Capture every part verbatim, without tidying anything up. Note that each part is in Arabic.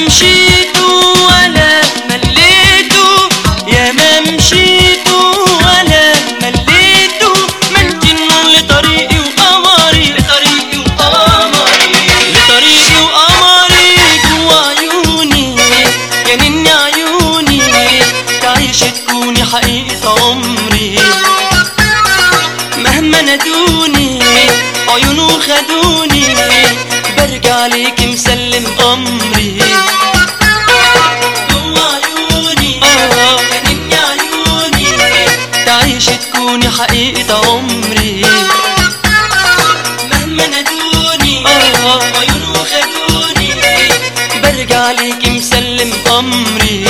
مشيت ولا مليت، يا ما مشيت ولا مليت، ما انت النور لطريقي وقمري، لطريقي وقمري، لطريقي وقمري جوا عيوني، يا نني عيوني تعيش تكوني حقيقة عمري. مهما نادوني عيونه خدوني، برجع ليكي مسلم امري. جوا عيوني يا نني عيوني تعيش تكوني حقيقة عمري. مهما نادوني عيونه خدوني، برجع ليكي مسلم امري.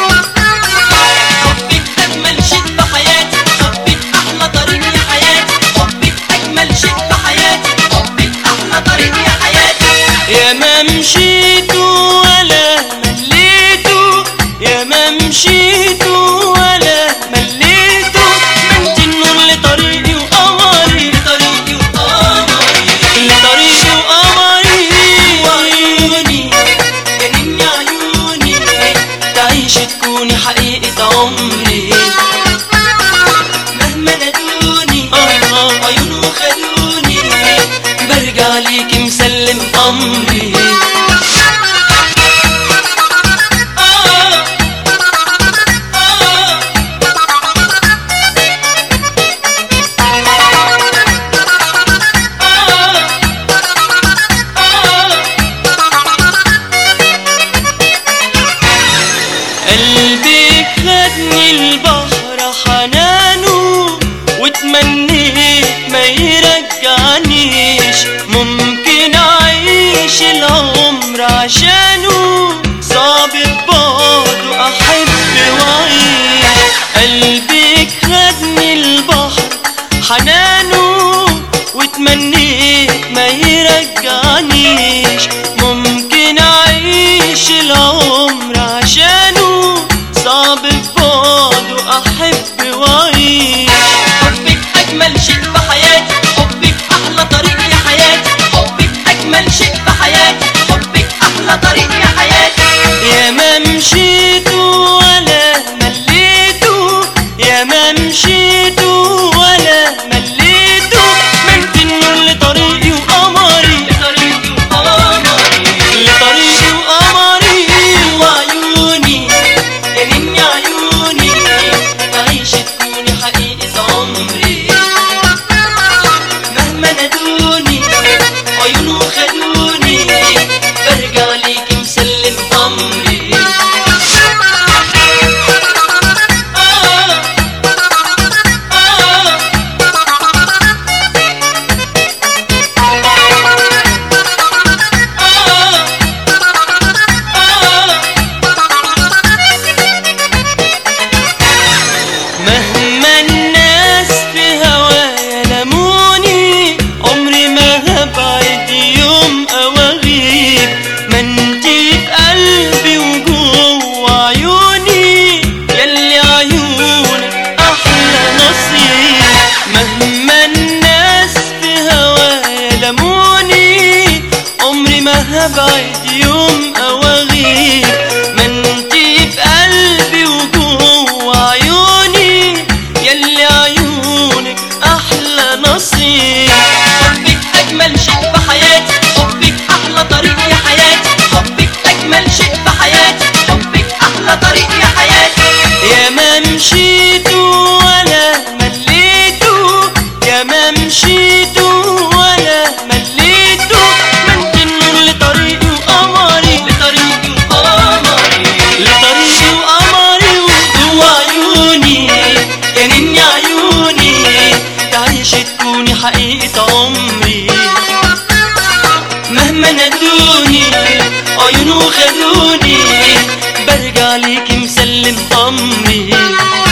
يا ما مشيت ولا مليت، يا ما مشيت ولا مليت، ما انت النور لطريقي وقمري، لطريقي وقمري، لطريقي وقمري. وعيوني يا نني عيوني تعيش تكوني حقيقة عمري. مهما نادوني عيونه خدوني، برجع ليكي مسلم امري. قلبك خدني البحر حنانه، وتمنيت ما يرجعنيش، ممكن اعيش العمر عشانه، صعب ببعده احب واعيش. قلبك خدني البحر حنانه، وتمنيت ما يرجعنيش، ممكن اعيش العمر عشانه، صعب ببعده احب واعيش. حبك اجمل شيء في حياتي، حبك احلى طريق يا حياتي، حبك اجمل شيء في حياتي، حبك احلى طريق يا حياتي. يا ما مشيت ولا مليت، يا ما مشيت ولا مليت، ما انت النور لطريقي وقمري، لطريقي وقمري، لطريقي وقمري. وعيوني يا نني عيوني تعيش تكوني حقيقة عمري. مهما نادوني عيونه خدوني، برجع ليكي مسلم امري. مهما الناس في هوايا لموني، عمري ما هبعد يوم او اغيب، ما انتي في قلبي وجوه عيوني، ياللي عيونك احلى نصيب. مهما الناس في هوايا لموني، عمري ما هبعد يوم او اغيب، ما انتي في قلبي وجوه عيوني، ياللي عيونك احلى نصيب. حبك اجمل شيء في حياتي، حبك احلى طريق يا حياتي، حبك اجمل شيء في حياتي، حبك احلى طريق يا حياتي. يا ما مشيت ولا مليت، يا ما مشيت ولا مليت، ما انت النور لطريقي وقمري، لطريقي وقمري، لطريقي وقمري. وجوا عيوني يا نني عيوني تعيش تكوني حقيقة عمري. مهما نادوني عيونه خدوني، برجع ليكي مسلم امري.